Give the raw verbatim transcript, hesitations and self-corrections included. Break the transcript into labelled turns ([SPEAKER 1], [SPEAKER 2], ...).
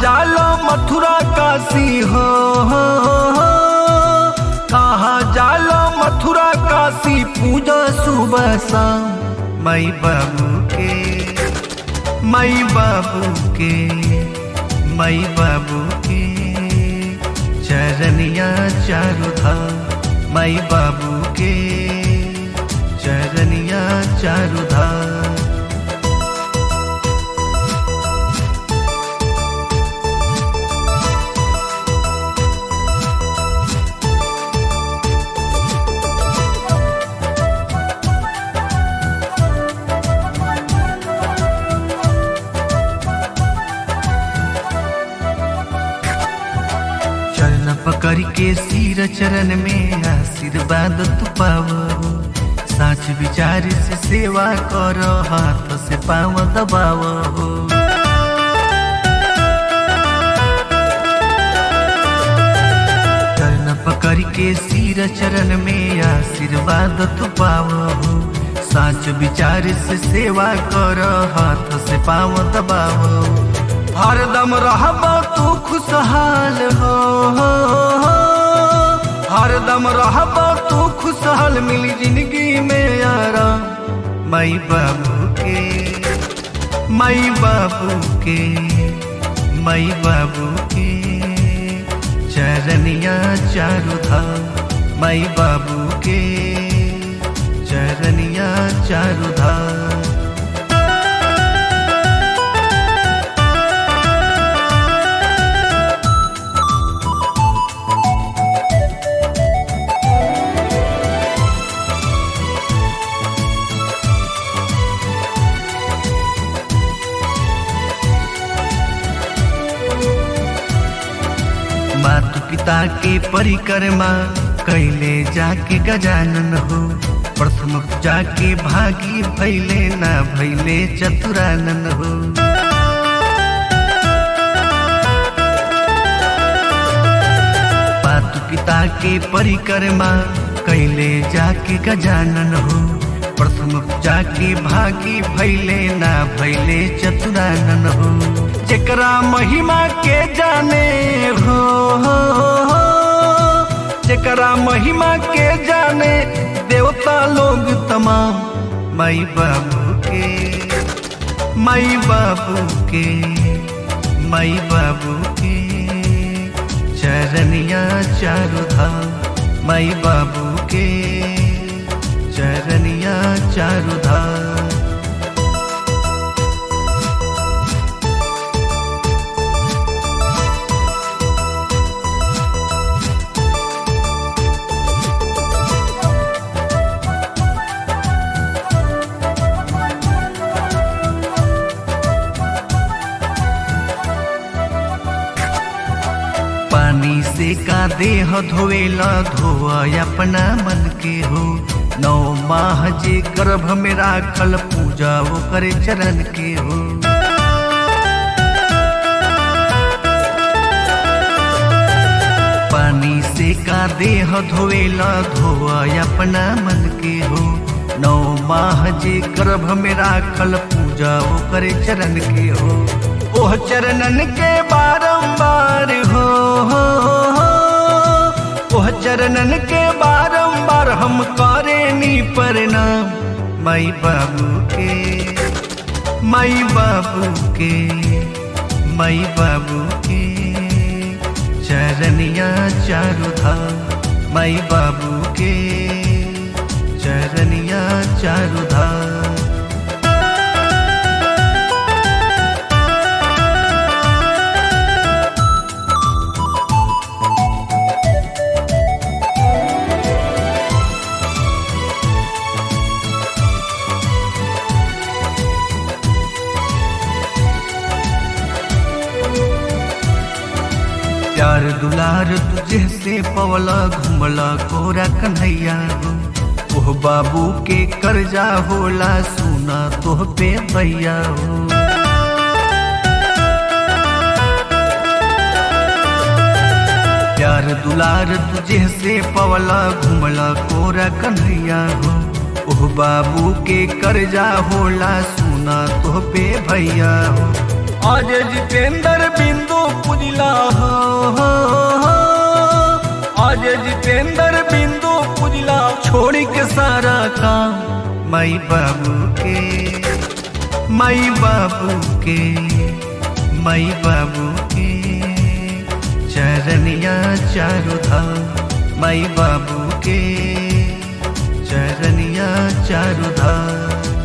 [SPEAKER 1] जालो मथुरा काशी हो, हो, हो। कहाँ जालो मथुरा काशी पूजा सुबह शाम माई बाबू के, माई बाबू के, माई बाबू के चरनिया चारु धाम, माई बाबू के चरनिया चारु धाम। पकड़ के सिर चरण में आशीर्वाद तू पावो, साच विचार से सेवा करो, हाथ से पाँव दबावो। चरण पकड़ के सिर चरण में आशीर्वाद तू पावो, साच विचार से सेवा करो, हाथ से पाँव दबावो। हरदम रहबो तू खुशहाल हो, हो, हो। हरदम रहबो तू खुशहाल, मिली जिंदगी में आराम माई बाबू के, माई बाबू के, माई बाबू के चरनिया चारु धाम, माई बाबू के चरनिया चारु धाम। मातु पिता के परिक्रमा कैले जाके गजानन हो, प्रथम जाके भागी भैले ना भैले चतुरानन हो। मातु पिता के परिक्रमा कैले जाके गजानन हो, प्रथम जाके भागी भैले ना भैले चतुरानन हो। जेकरा महिमा के जाने हो, हो, हो। जेकरा महिमा के जाने देवता लोग तमाम माई बाबू के, माई बाबू के, माई बाबू के चरनिया चारु धाम, माई बाबू के चरनिया चारु धाम। पानी से का देह धोवेला, धोआ अपना मन के हो। नौ माह जे गर्भ में राखल, पूजा वो करे चरण के हो। पानी से का देह धोवेला, धोआ अपना मन के हो। नौ माह जे गर्भ में राखल, पूजा वो करे चरण के हो। ओह चरणन के बारंबार हो, हो, हो। ओह चरणन के बारंबार हम करेनी प्रणाम माई बाबू के, माई बाबू के, माई बाबू के चरनिया चारु धाम, माई बाबू के चरनिया चारु धाम। प्यार दुलार तुझे से पवला, घुमला कोरा कन्हैया हो। ओह बाबू के कर्जा होला, सुना तोह पे भैया हो। प्यार दुलार तुझे से पवला, घुमला कोरा कन्हैया हो। ओह बाबू के कर्जा होला, सुना तोह पे भैया हो। आज जितेंद्र बिंदु पुजला हो, हो, हो। आज जितेंद्र बिंदु पुजला छोड़ के सारा काम माई बाबू के, माई बाबू के, माई बाबू के चरनिया चारु धाम, माई बाबू के चरनिया चारु धाम।